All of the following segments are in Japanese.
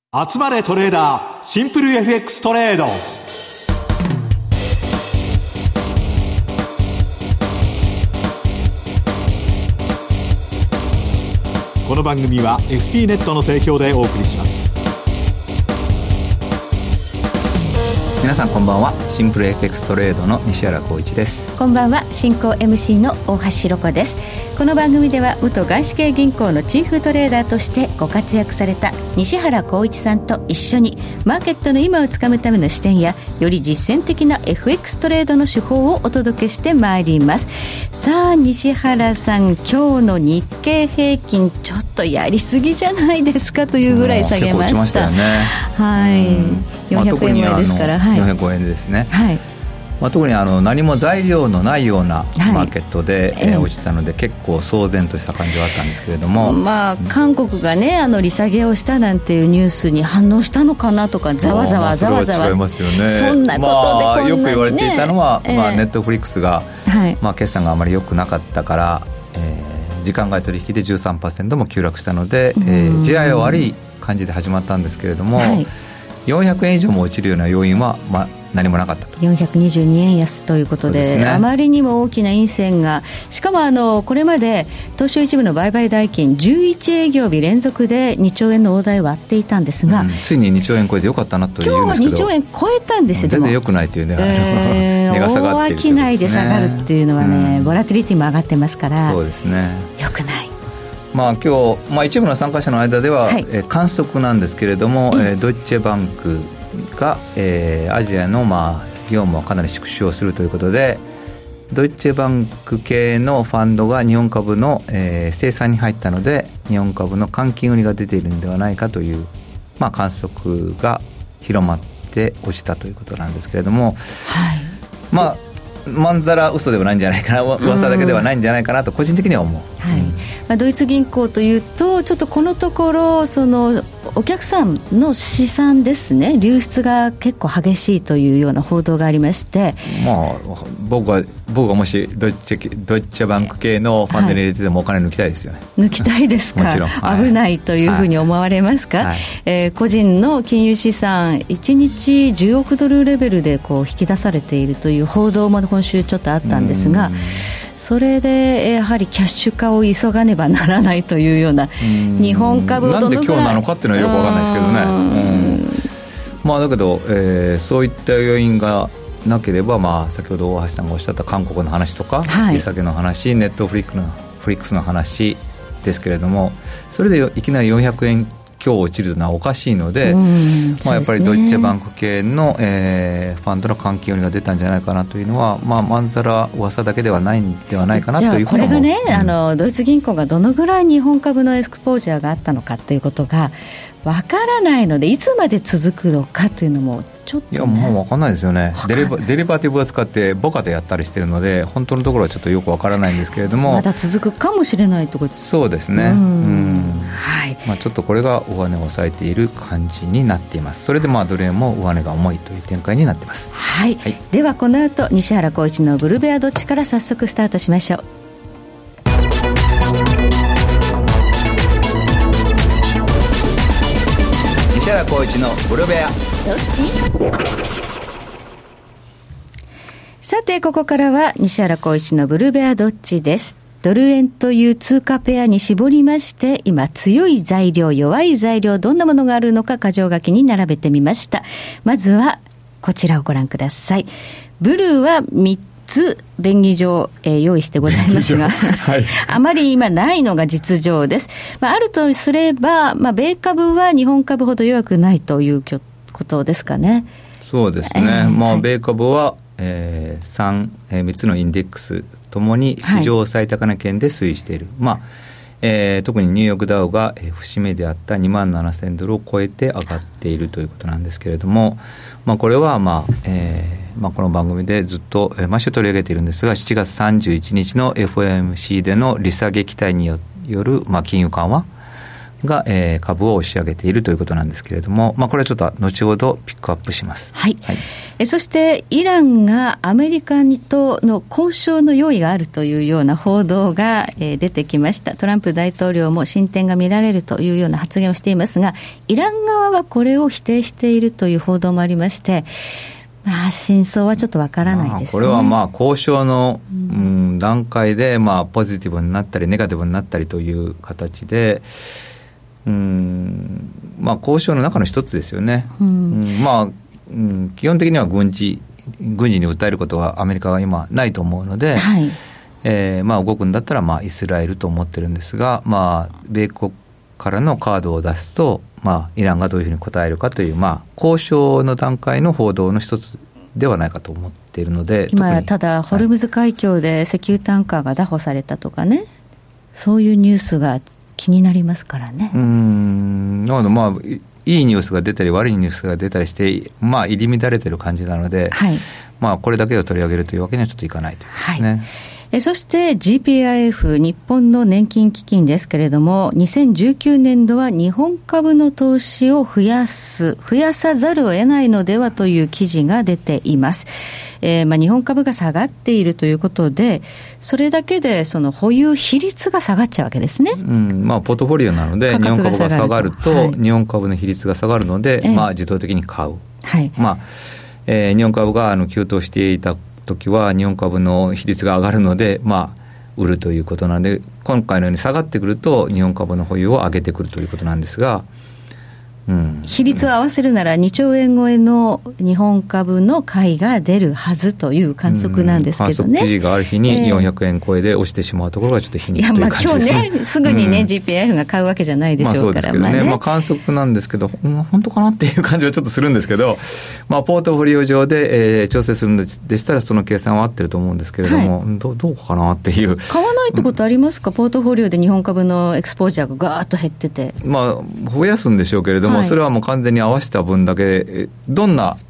集まれトレーダーシンプル FX トレード。この番組は FP ネットの提供でお送りします。 皆さんこんばんは。シンプル FX トレードの西原浩一です。 こんばんは。進行 MC の大橋ロコです。この番組では元外資系銀行のチーフトレーダーとしてご活躍された西原浩一さんと一緒にマーケットの今をつかむための視点やより実践的な FX トレードの手法をお届けしてまいります。さあ西原さん、今日の日経平均ちょっとやりすぎじゃないですかというぐらい下げました。 結構落ちましたよね。 はい、400円ぐらいですから、はい、 405円ですね。 はい、 特に何も材料のないようなマーケットで、落ちたので結構騒然とした感じはあったんですけれども、 韓国がね利下げをしたなんていうニュースに反応したのかなとかざわざわざわざわ、 それは違いますよね。 そんなことでこんなにね、 よく言われていたのは、ネットフリックスが、決算があまり良くなかったから、時間外取引で 13% も急落したので、地合いは悪い感じで始まったんですけれども、400円以上も落ちるような要因は、何もなかったと。 422円安ということで、あまりにも大きな陰線が、しかもこれまで東証一部の売買代金11営業日連続で2兆円の大台を割っていたんですが、 ついに2兆円超えてよかったなというんですけど、 今日は2兆円超えたんですよ。 全然良くないというね、値が下がっているということですね。 大商いで下がるっていうのはね、ボラティリティも上がってますから、 そうですね、 良くない。 今日、一部の参加者の間では、観測なんですけれども、ドイツェバンクが、アジアの業務をかなり縮小するということで、ドイツェバンク系のファンドが日本株の、生産に入ったので、日本株の換金売りが出ているのではないかという、観測が広まって落ちたということなんですけれども、まんざら嘘ではないんじゃないかな、噂だけではないんじゃないかなと個人的には思う。 ドイツ銀行というと、ちょっとこのところお客さんの資産ですね、流出が結構激しいというような報道がありまして、 僕がもしドイツェバンク系のファンドに入れててもお金抜きたいですよね。 抜きたいですか。もちろん、危ないというふうに思われますか。個人の金融資産1日10億ドルレベルで引き出されているという報道も今週ちょっとあったんですが、それでやはりキャッシュ化を急がねばならないというような、日本株をどのぐらいなんで今日なのかっていうのはよく分かんないですけどね。だけど、そういった要因がなければ、先ほど大橋さんがおっしゃった韓国の話とか、利下げの話、ネットフリックスの話ですけれども、それでいきなり400円今日落ちるのはおかしいので、やっぱりドイツェバンク系の、ファンドの換金売りが出たんじゃないかなというのは、まんざら噂だけではないんではないかなというふうに思う。 じゃあこれがね、ドイツ銀行がどのぐらい日本株のエクスポージャーがあったのかということがわからないので、いつまで続くのかというのもちょっと、 もう分かんないですよね。デリバティブを使ってボカでやったりしてるので、本当のところはちょっとよく分からないんですけれども、 まだ続くかもしれないところ。 そうですね。ちょっとこれが上値を抑えている感じになっています。それでどれも上値が重いという展開になっています。 ではこの後西原浩一のブルベアどっちから早速スタートしましょう。 西原浩一のブルベアどっち。さてここからは西原浩一のブルベアどっちです。ドル円という通貨ペアに絞りまして、今強い材料弱い材料どんなものがあるのか箇条書きに並べてみました。まずはこちらをご覧ください。ブルーは3つ便宜上、用意してございますが、あまり今ないのが実情です。あるとすれば、米株は日本株ほど弱くないということですかね。 そうですね。米株は3つのインデックスともに史上最高値圏で推移している。特にニューヨークダウが節目であった27,000ドルを超えて上がっているということなんですけれども、これはこの番組でずっと毎週取り上げているんですが、7月31日の FOMC での利下げ期待による金融緩和、 が、株を押し上げているということなんですけれども、これはちょっと後ほどピックアップします。 はい。そしてイランがアメリカとの交渉の用意があるというような報道が、出てきました。トランプ大統領も進展が見られるというような発言をしていますが、イラン側はこれを否定しているという報道もありまして、真相はちょっとわからないですね。 これは交渉の、段階でポジティブになったりネガティブになったりという形で、交渉の中の一つですよね。基本的には軍事に訴えることはアメリカは今ないと思うので、動くんだったらイスラエルと思ってるんですが、米国からのカードを出すと、イランがどういうふうに答えるかという、交渉の段階の報道の一つではないかと思っているので、 今ただホルムズ海峡で石油タンカーが拿捕されたとかね、そういうニュースが気になりますからね。 なのでいいニュースが出たり悪いニュースが出たりして入り乱れてる感じなので、これだけを取り上げるというわけにはちょっといかないということですね。 そして GPIF 日本の年金基金ですけれども、2019年度は日本株の投資を増やさざるを得ないのではという記事が出ています。日本株が下がっているということで、それだけでその保有比率が下がっちゃうわけですね。 ポートフォリオなので日本株が下がると、日本株の比率が下がるので、自動的に買う。日本株が急騰していた時は日本株の比率が上がるので、売るということなので、今回のように下がってくると日本株の保有を上げてくるということなんですが、 比率を合わせるなら2兆円超えの日本株の買いが出るはずという観測なんですけどね。 観測記事がある日に400円超えで落ちてしまうところがちょっと皮肉という感じですね。 今日ねすぐにね、GPIF が買うわけじゃないでしょうから。 そうですけどね、観測なんですけど、本当かなっていう感じはちょっとするんですけど、ポートフォリオ上で、調整するんでしたらその計算は合ってると思うんですけれども、どうかなっていう。 買わないってことありますか？ポートフォリオで日本株のエクスポージャーがガーッと減ってて、 増やすんでしょうけれども、それはもう完全に合わせた分だけ、どんな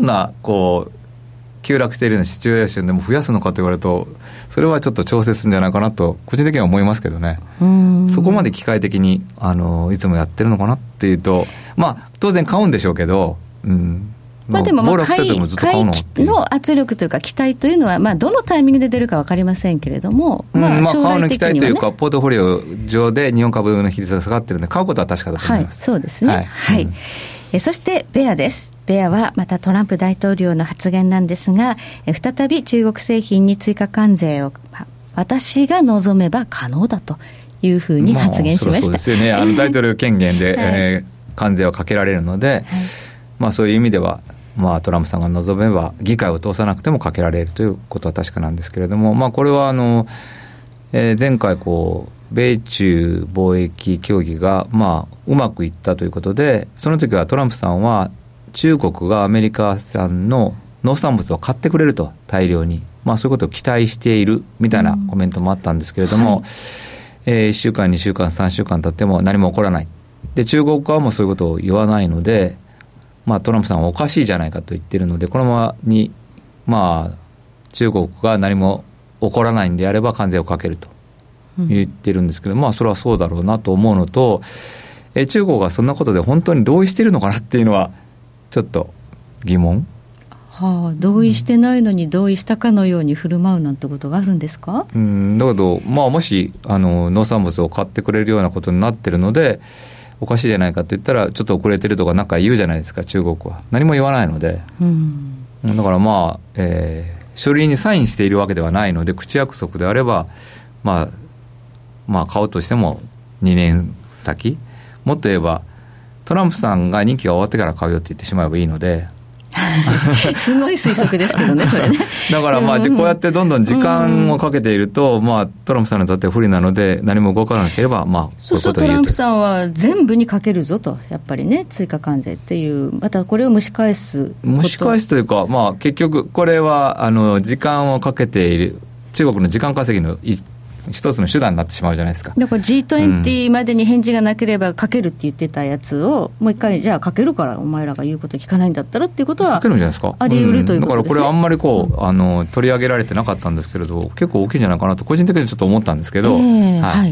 急落しているようなシチュエーションでも増やすのかと言われると、それはちょっと調整するんじゃないかなと個人的には思いますけどね。そこまで機械的にいつもやってるのかなっていうと、当然買うんでしょうけど、 でも買いの圧力というか期待というのは、どのタイミングで出るか分かりませんけれども、将来的にはね、 買うの期待というか、ポートフォリオ上で日本株の比率が下がってるので買うことは確かだと思います。 そうですね。そしてベアです。ベアはまたトランプ大統領の発言なんですが、再び中国製品に追加関税を私が望めば可能だというふうに発言しました。 そうですよね。大統領権限で、関税をかけられるので、そういう意味ではトランプさんが望めば議会を通さなくてもかけられるということは確かなんですけれども、これは前回米中貿易協議がうまくいったということで、その時はトランプさんは中国がアメリカ産の農産物を買ってくれると大量に、そういうことを期待しているみたいなコメントもあったんですけれども、1週間2週間3週間経っても何も起こらないで、中国側もそういうことを言わないので、トランプさんはおかしいじゃないかと言っているので、このままに中国が何も起こらないんであれば関税をかけると言ってるんですけど、それはそうだろうなと思うのと、中国がそんなことで本当に同意しているのかなっていうのはちょっと疑問。 同意してないのに同意したかのように振る舞うなんてことがあるんですか？だけど、もし農産物を買ってくれるようなことになってるので、おかしいじゃないかって言ったらちょっと遅れてるとかなんか言うじゃないですか。中国は何も言わないので、だから書類にサインしているわけではないので、口約束であれば買おうとしても2年先、もっと言えばトランプさんが任期が終わってから買うよって言ってしまえばいいのですごい推測ですけどね、それね。 だからこうやってどんどん時間をかけていると、トランプさんにとって不利なので何も動かなければそうするとトランプさんは全部にかけるぞと、やっぱりね、追加関税っていう、またこれを蒸し返すというか、結局これは時間をかけている中国の時間稼ぎの一つの手段になってしまうじゃないですか。 だから G20 までに返事がなければかけるって言ってたやつをもう一回じゃあかけるからお前らが言うこと聞かないんだったらっていうことはかけるんじゃないですか。 あり得るということですね。 だからこれあんまり取り上げられてなかったんですけれど、結構大きいんじゃないかなと個人的にちょっと思ったんですけど、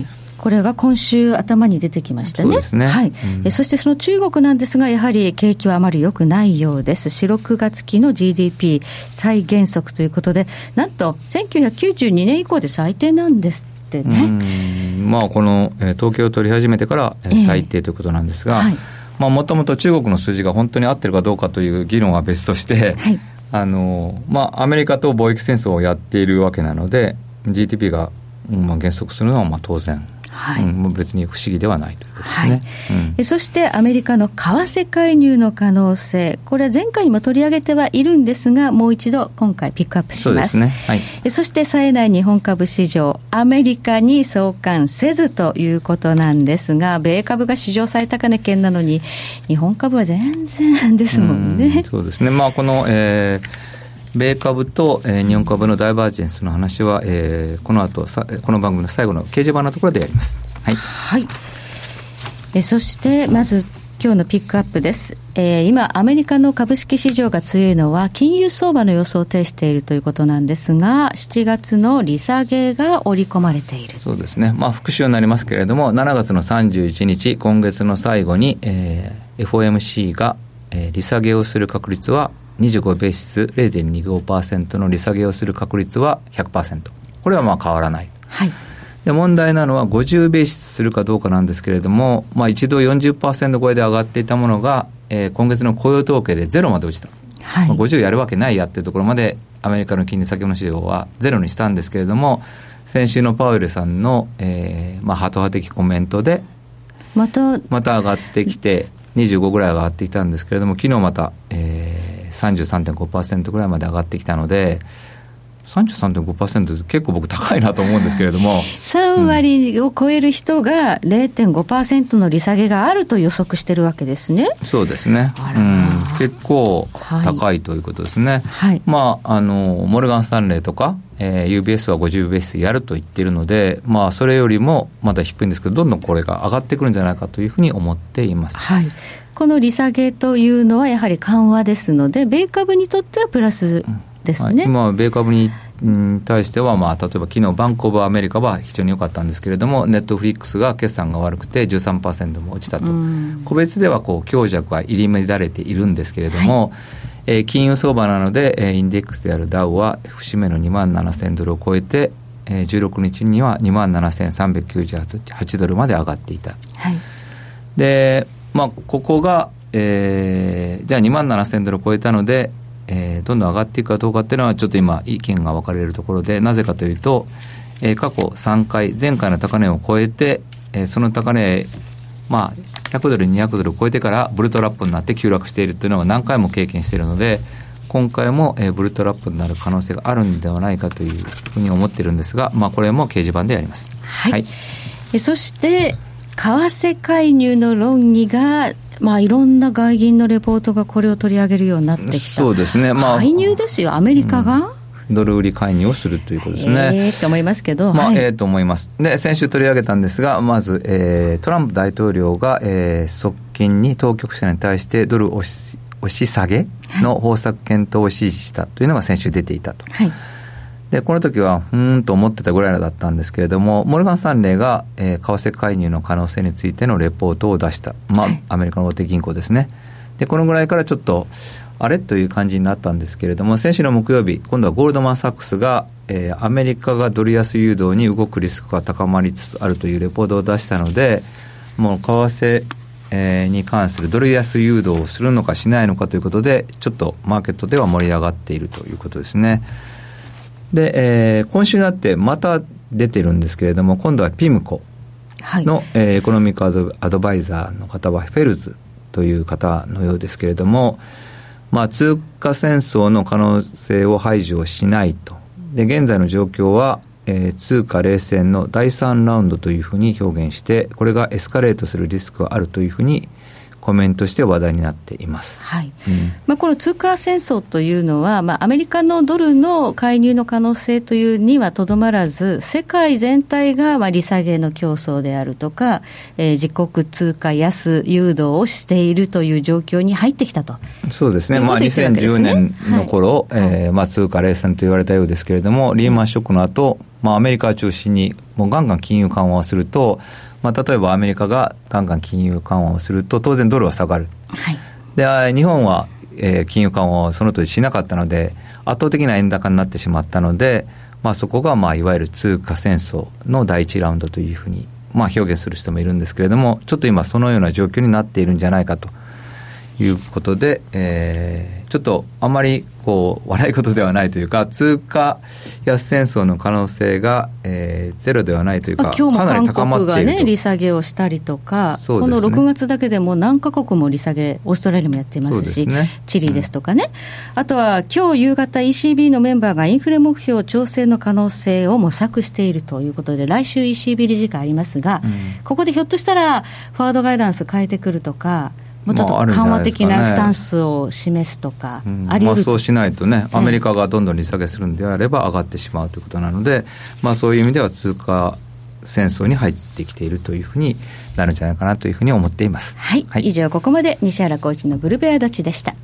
これが今週頭に出てきましたね。 そうですね、 はい。そしてその中国なんですが、やはり景気はあまり良くないようです。4、6月期の GDP 再減速ということで、なんと1992年以降で最低なんですってね。 まあ、この統計を取り始めてから最低ということなんですが、まあ、もともと中国の数字が本当に合ってるかどうかという議論は別として、はい、まあ、アメリカと貿易戦争をやっているわけなので GDP が、まあ、減速するのはまあ当然、はい、別に不思議ではないということですね、はい。 そしてアメリカの為替介入の可能性、これは前回にも取り上げてはいるんですが、もう一度今回ピックアップします。 そうですね、はい。 そして冴えない日本株市場、アメリカに相関せずということなんですが、米株が史上最高値圏なのに日本株は全然ですもんね。 そうですね、まあ、この、米株と、日本株のダイバージェンスの話は、この後この番組の最後の掲示板のところでやります。はい、 はい。そしてまず今日のピックアップです。今アメリカの株式市場が強いのは金融相場の予想を呈しているということなんですが、7月の利下げが織り込まれている。 そうですね、まあ、復習になりますけれども、7月の31日今月の最後に、FOMC が、利下げをする確率は25ベーシス 0.25% の利下げをする確率は 100%、 これはまあ変わらない、はい。で問題なのは50ベーシスするかどうかなんですけれども、まあ、一度 40% 超えで上がっていたものが、今月の雇用統計でゼロまで落ちた、はい。まあ、50やるわけないやっていうところまでアメリカの金利先物市場はゼロにしたんですけれども、先週のパウエルさんの、まあ、ハト派的コメントでまた上がってきて25ぐらい上がってきたんですけれども、昨日また、33.5% ぐらいまで上がってきたので、33.5% 結構僕高いなと思うんですけれども、 3割を超える人が 0.5% の利下げがあると予測してるわけですね。 そうですね、結構高いということですね、はい。まあ、モルガン・スタンレーとか、UBS は50ベースやると言っているので、まあ、それよりもまだ低いんですけど、どんどんこれが上がってくるんじゃないかというふうに思っています、 はい。この利下げというのはやはり緩和ですので、米株にとってはプラスですね、はい。 まあ、米株に対しては、まあ、例えば昨日バンクオブアメリカは非常に良かったんですけれども、ネットフリックスが決算が悪くて 13% も落ちたと、個別ではこう強弱が入り乱れているんですけれども、はい。金融相場なので、インデックスであるダウは節目の27,000ドルを超えて、16日には27,398ドルまで上がっていた、はい。で、まあ、ここが、じゃあ27,000ドルを超えたので、どんどん上がっていくかどうかっていうのはちょっと今意見が分かれるところで、なぜかというと、過去3回前回の高値を超えて、その高値、まあ、100ドル200ドルを超えてからブルトラップになって急落しているというのは何回も経験しているので、今回も、ブルトラップになる可能性があるんではないかというふうに思っているんですが、まあ、これも掲示板でやります、 はい。はい。そして為替介入の論議が、まあ、いろんな外銀のレポートがこれを取り上げるようになってきた。 そうですね、 まあ、介入ですよ、アメリカが、 ドル売り介入をするということですね。 と思いますけど、 まあ、 はい、 と思います。で、先週取り上げたんですが、まず、トランプ大統領が、側近に当局者に対してドル押し下げの方策検討を指示したというのが先週出ていたと、はい。でこの時はと思ってたぐらいだったんですけれども、モルガン・スタンレーが、為替介入の可能性についてのレポートを出した、まあ、はい、アメリカの大手銀行ですね。でこのぐらいからちょっとあれという感じになったんですけれども、先週の木曜日今度はゴールドマン・サックスが、アメリカがドル安誘導に動くリスクが高まりつつあるというレポートを出したので、もう為替に関するドル安誘導をするのかしないのかということで、ちょっとマーケットでは盛り上がっているということですね。で、今週になってまた出てるんですけれども、今度はピムコの、はい、エコノミックアドバイザーの方はフェルズという方のようですけれども、まあ、通貨戦争の可能性を排除しないと。で現在の状況は、通貨冷戦の第3ラウンドというふうに表現して、これがエスカレートするリスクがあるというふうにコメントして話題になっています。 はいこの通貨戦争というのは、アメリカのドルの介入の可能性というにはとどまらず、世界全体が利下げの競争であるとか、自国通貨安誘導をしているという状況に入ってきたと。 そうですね。2010年の頃、通貨冷戦と言われたようですけれども、リーマンショックの後、アメリカを中心にもうガンガン金融緩和をすると、例えばアメリカがガンガン金融緩和をすると当然ドルは下がる、で日本は、金融緩和をその当時しなかったので圧倒的な円高になってしまったので、そこがいわゆる通貨戦争の第一ラウンドというふうに表現する人もいるんですけれども、ちょっと今そのような状況になっているんじゃないかということで、ちょっとあまり笑い事ではないというか、通貨安戦争の可能性が、ゼロではないというか、 今日もかなり高まっていると。 韓国が利下げをしたりとか、この6月だけでも何カ国も利下げ、オーストラリアもやっていますし、チリですとかね、あとは今日夕方 ECB のメンバーがインフレ目標調整の可能性を模索しているということで、来週 ECB 理事会ありますが、ここでひょっとしたらフォワードガイダンス変えてくるとか、もうちょっと緩和的なスタンスを示すとか、あり得る。 そうしないとね、アメリカがどんどん利下げするんであれば上がってしまうということなので、そういう意味では通貨戦争に入ってきているというふうになるんじゃないかなというふうに思っています。 はい、以上ここまで西原浩一のブルベアドッチでした。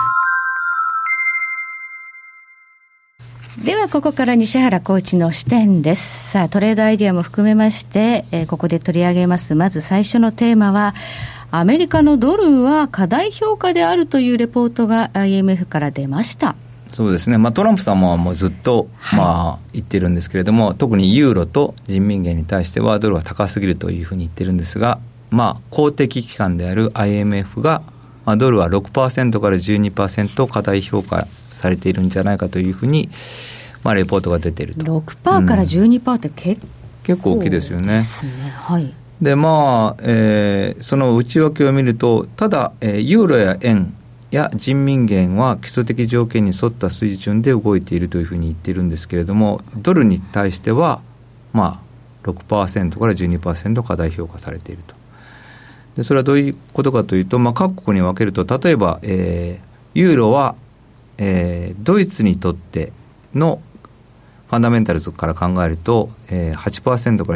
ではここから西原浩一の視点です。さあ、トレードアイデアも含めまして、ここで取り上げます。まず最初のテーマは、アメリカのドルは過大評価であるというレポートが IMF から出ました。 そうですね、トランプさんもずっと、言ってるんですけれども、特にユーロと人民元に対してはドルは高すぎるというふうに言ってるんですが、公的機関である IMF が、ドルは 6% から 12% 過大評価されているんじゃないかというふうに、レポートが出ていると。 6% から 12% って結構大きいですよね。 はい。 でその内訳を見ると、ただ、ユーロや円や人民元は基礎的条件に沿った水準で動いているというふうに言っているんですけれども、ドルに対しては6% から 12% 過大評価されていると。でそれはどういうことかというと、各国に分けると、例えば、ユーロは、ドイツにとってのファンダメンタルズから考えると、8% から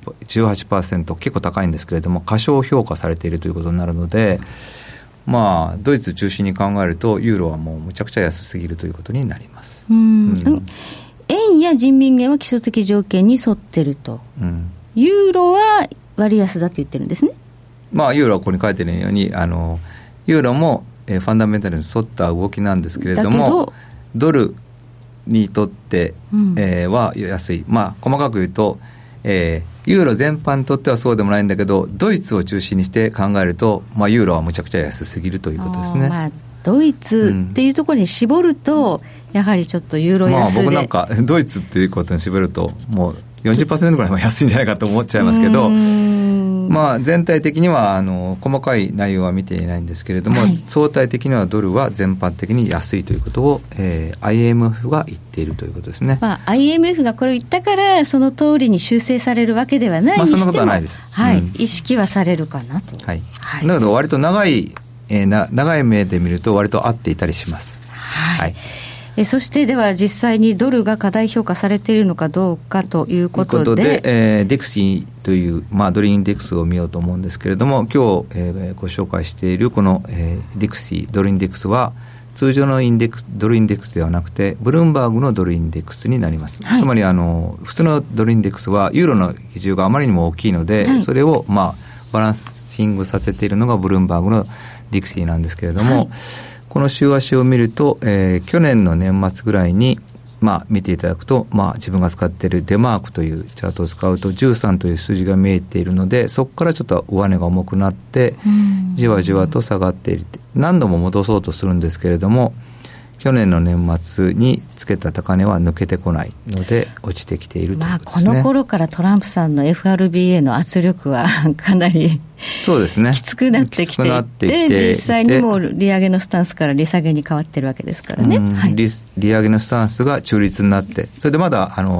18% 結構高いんですけれども、過小評価されているということになるので、ドイツ中心に考えるとユーロはもうむちゃくちゃ安すぎるということになります。 円や人民元は基礎的条件に沿っていると、ユーロは割安だって言ってるんですね。 ユーロはここに書いてるように、ユーロも、ファンダメンタルに沿った動きなんですけれども、ドルにとって、は安い。細かく言うと、ユーロ全般にとってはそうでもないんだけど、ドイツを中心にして考えると、ユーロはむちゃくちゃ安すぎるということですね。 ドイツっていうところに絞ると、やはりちょっとユーロ安で、 僕なんかドイツっていうことに絞るともう 40% ぐらいは安いんじゃないかと思っちゃいますけど、全体的には細かい内容は見ていないんですけれども、相対的にはドルは全般的に安いということを、IMF が言っているということですね。 IMF がこれを言ったからその通りに修正されるわけではないにしても、 そんなことはないです。 意識はされるかなと。だけど割と長い目で見ると割と合っていたりします。 そしてでは実際にドルが過大評価されているのかどうかということで、 ディクシーという、ドルインデックスを見ようと思うんですけれども、今日、ご紹介しているこの、ディクシードルインデックスは通常のドルインデックスではなくてブルームバーグのドルインデックスになります。つまり普通のドルインデックスはユーロの比重があまりにも大きいので、それをバランシングさせているのがブルームバーグのディクシーなんですけれども、この週足を見ると、去年の年末ぐらいに、見ていただくと、自分が使っているデマークというチャートを使うと13という数字が見えているので、そこからちょっと上値が重くなってじわじわと下がっている。何度も戻そうとするんですけれども、去年の年末につけた高値は抜けてこないので落ちてきているということですね。 この頃からトランプさんの FRB への圧力はかなりそうですね、 きつくなってきていて、実際にも利上げのスタンスから利下げに変わってるわけですからね。 利上げのスタンスが中立になって、それでまだ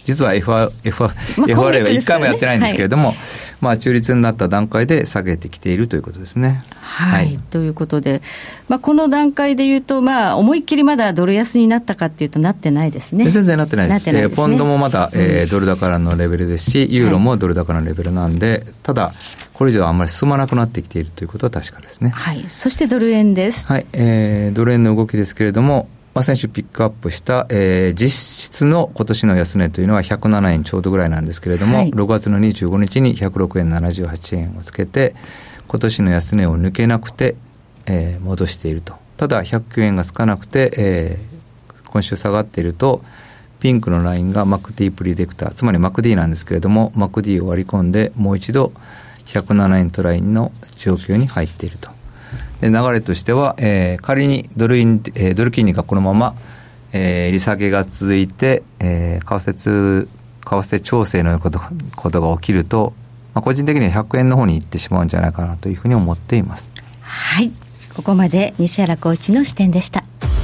実は FRA は1回もやってないんですけれども、中立になった段階で下げてきているということですね。 はい、ということで、この段階でいうと、思いっきりまだドル安になったかっていうとなってないですね。 全然なってないです。ポンドもまだ、ドル高のレベルですし、ユーロもドル高のレベルなんで、ただこれ以上あんまり進まなくなってきているということは確かですね。 はい、そしてドル円です。 はい、ドル円の動きですけれども、先週ピックアップした、実質の今年の安値というのは107円ちょうどぐらいなんですけれども、6月の25日に106円78円をつけて、今年の安値を抜けなくて、戻していると。ただ109円がつかなくて、今週下がっていると、ピンクのラインが MACD プリデクター、つまり MACD なんですけれども、MACD を割り込んでもう一度107円トラインの状況に入っていると。で流れとしては、仮にドル金利がこのまま、利下げが続いて、為替調整のようなことが起きると、個人的には100円の方に行ってしまうんじゃないかなというふうに思っています。 はい、ここまで西原浩一の視点でした。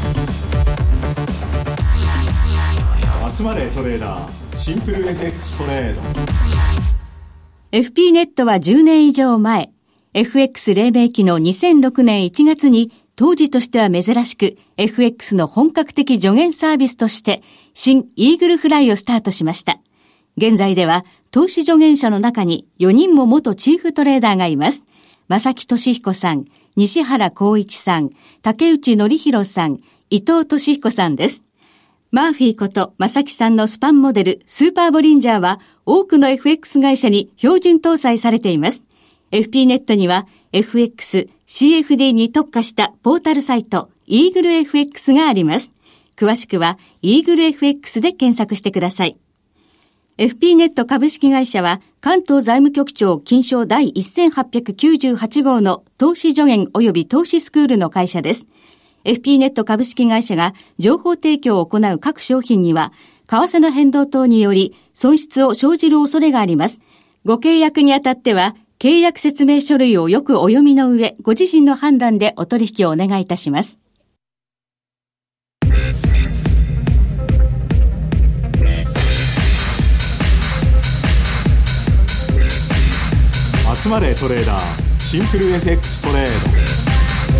集まれトレーダーシンプル FX トレード。 FP ネットは10年以上前、FX 黎明期の2006年1月に当時としては珍しく FX の本格的助言サービスとして新イーグルフライをスタートしました。現在では投資助言者の中に4人も元チーフトレーダーがいます。正木俊彦さん、西原光一さん、竹内則弘さん、伊藤俊彦さんです。マーフィーこと正木さんのスパンモデルスーパーボリンジャーは多くの FX 会社に標準搭載されています。FP ネットには FX、CFD に特化したポータルサイトイーグル FX があります。詳しくはイーグル FX で検索してください。FP ネット株式会社は関東財務局長金賞第1898号の投資助言及び投資スクールの会社です。FP ネット株式会社が情報提供を行う各商品には為替の変動等により損失を生じる恐れがあります。ご契約にあたっては契約説明書類をよくお読みの上、ご自身の判断でお取引をお願いいたします。 集まれトレーダーシンプル FX トレード。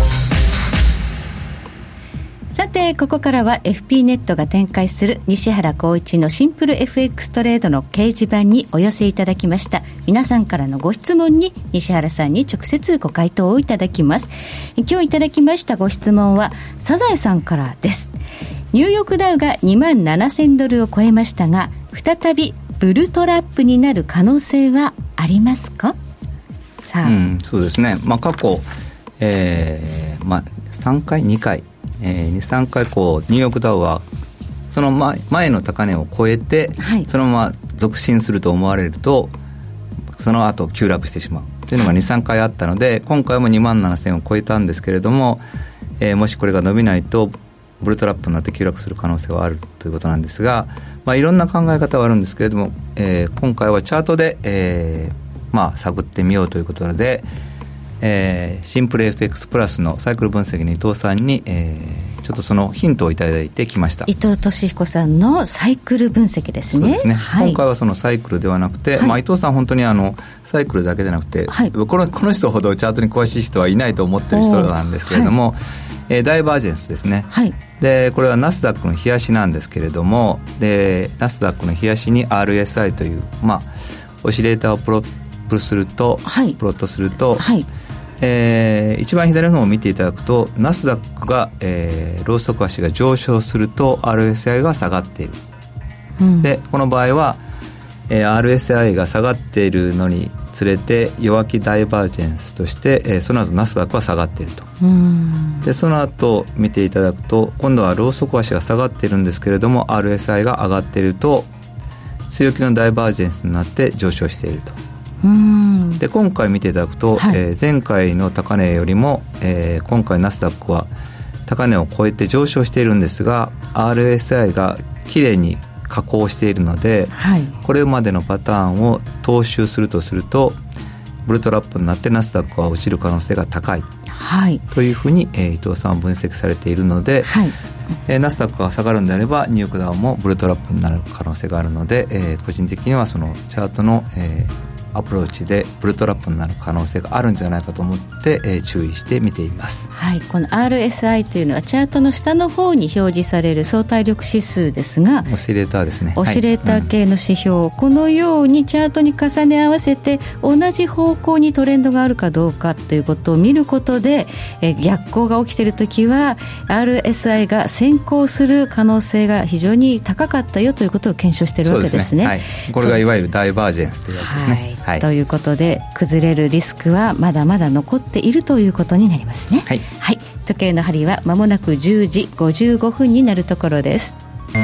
さてここからは FP ネットが展開する西原光一のシンプル FX トレードの掲示板にお寄せいただきました皆さんからのご質問に西原さんに直接ご回答をいただきます。今日いただきましたご質問はサザエさんからです。ニューヨークダウが27,000ドルを超えましたが再びブルトラップになる可能性はありますか。さあ、 そうですね、過去、3回2回2、3回ニューヨークダウはその前の高値を超えて、そのまま続伸すると思われるとその後急落してしまうというのが 2,3 回あったので今回も 27,000 を超えたんですけれども、もしこれが伸びないとブルトラップになって急落する可能性はあるということなんですが、いろんな考え方はあるんですけれども、今回はチャートで、探ってみようということでシンプル FX プラスのサイクル分析の伊藤さんに、ちょっとそのヒントをいただいてきました。 伊藤俊彦さんのサイクル分析ですね。 そうですね、今回はそのサイクルではなくて、伊藤さん本当にサイクルだけでなくて、この人ほどチャートに詳しい人はいないと思ってる人なんですけれども、ダイバージェンスですね、でこれはナスダックの冷やしなんですけれども、でナスダックの冷やしに RSI という、オシレーターをプロットすると、一番左の方を見ていただくとナスダックが、ローソク足が上昇すると RSI が下がっている、でこの場合は、RSI が下がっているのにつれて弱気ダイバージェンスとして、その後ナスダックは下がっていると。でその後見ていただくと今度はローソク足が下がっているんですけれども RSI が上がっていると強気のダイバージェンスになって上昇していると。で今回見ていただくと、前回の高値よりも、今回ナスダックは高値を超えて上昇しているんですが RSI がきれいに下降しているので、これまでのパターンを踏襲するとブルトラップになってナスダックは落ちる可能性が高い、というふうに、伊藤さんは分析されているので、 ナスダックが下がるんであればニューヨークダウもブルートラップになる可能性があるので、個人的にはそのチャートの、アプローチでブルートラップになる可能性があるんじゃないかと思って、注意して見ています。 はい、この RSI というのはチャートの下の方に表示される相対力指数ですが、 オシレーターですね。 オシレーター系の指標、このようにチャートに重ね合わせて同じ方向にトレンドがあるかどうかということを見ることで、逆行が起きているときは RSI が先行する可能性が非常に高かったよということを検証しているわけですね。 はい、これがいわゆるダイバージェンスというやつですね。 はい、ということで崩れるリスクはまだまだ残っているということになりますね。はい、はい、時計の針は間もなく10時55分になるところです。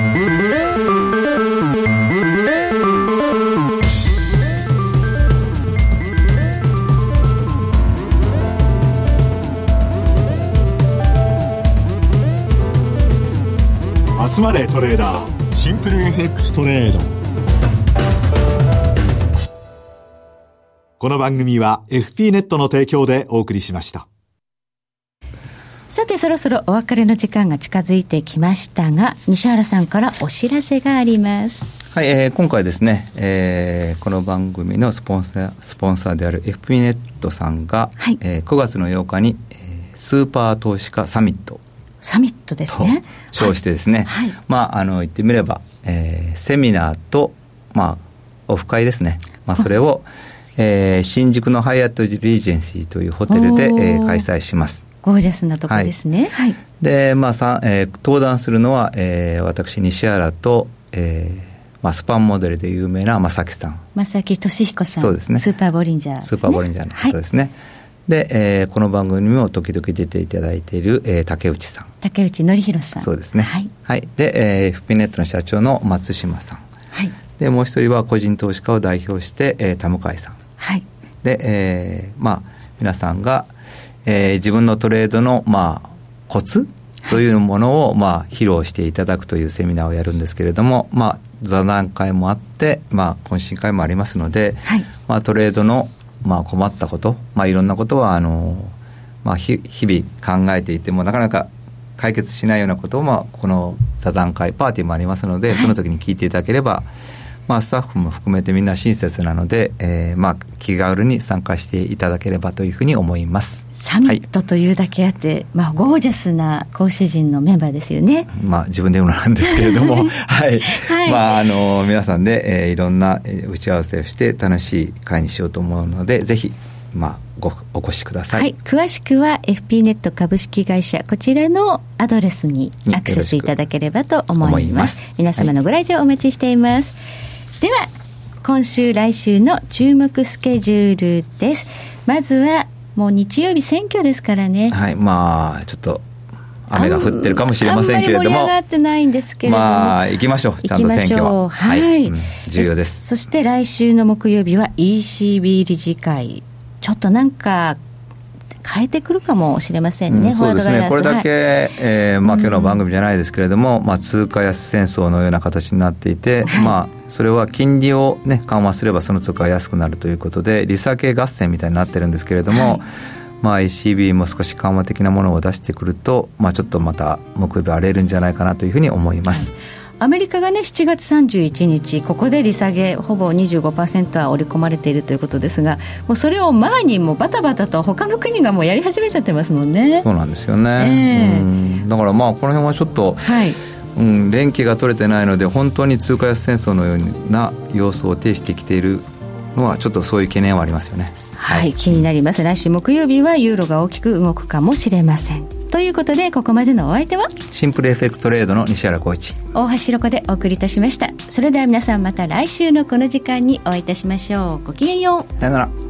集まれトレーダー、シンプル FX トレード。この番組は FP ネットの提供でお送りしました。 さてそろそろお別れの時間が近づいてきましたが、西原さんからお知らせがあります。 はい、今回ですね、この番組のスポンサーである FP ネットさんが、はい、9月の8日に、スーパー投資家サミットですね、 と称してですね、はい、言ってみれば、セミナーと、オフ会ですね、それを新宿のハイアットリージェンシーというホテルで、開催します。 ゴージャスなところですね。はい。 で、登壇するのは、私西原と、スパンモデルで有名な正木さん、 正木俊彦さん。 そうですね。 スーパーボリンジャーですね。 スーパーボリンジャーの方ですね。はい、で、この番組にも時々出ていただいている、竹内さん、 竹内典弘さん。 そうですね。はい。はい、で、FP ネットの社長の松島さん。はい。で、もう一人は個人投資家を代表して、田向さん。はい。で、皆さんが、自分のトレードの、コツというものを、披露していただくというセミナーをやるんですけれども、座談会もあって、懇親会もありますので、はい、トレードの、困ったこと、いろんなことは日々考えていてもなかなか解決しないようなことを、この座談会パーティーもありますので、はい、その時に聞いていただければ、スタッフも含めてみんな親切なので、気軽に参加していただければというふうに思います。 サミットというだけあって、ゴージャスな講師陣のメンバーですよね。 自分で言うのなんですけれどもはい、はい、皆さんで、いろんな打ち合わせをして楽しい会にしようと思うので、ぜひお越しください。はい、 詳しくは FP ネット株式会社、こちらのアドレスにアクセスいただければと思います。皆様のご来場お待ちしています。はい、では今週来週の注目スケジュールです。まずはもう日曜日選挙ですからね。はい、ちょっと雨が降ってるかもしれませんけれども、あんまり盛り上がってないんですけれども、行きましょう。ちゃんと選挙は、はい、重要です。そして来週の木曜日は ECB 理事会、ちょっとなんか変えてくるかもしれませんね。 そうですね。これだけ、今日の番組じゃないですけれども、通貨安戦争のような形になっていて、はい、それは金利を、緩和すればその通貨が安くなるということで、利下げ合戦みたいになってるんですけれども、はい、ECB も少し緩和的なものを出してくると、ちょっとまた木曜日荒れるんじゃないかなというふうに思います。はい、 アメリカがね、7月31日ここで利下げほぼ 25% は織り込まれているということですが、もうそれを前にもうバタバタと他の国がもうやり始めちゃってますもんね。 そうなんですよね。だからこの辺はちょっと、はい、連携が取れてないので、本当に通貨安戦争のような様相を呈してきているのはちょっとそういう懸念はありますよね。 はい、気になります。来週木曜日はユーロが大きく動くかもしれません。ということで、ここまでのお相手はシンプル FX トレードの西原浩一、 大橋ロコでお送りいたしました。それでは皆さん、また来週のこの時間にお会いいたしましょう。ごきげんよう。 さよなら。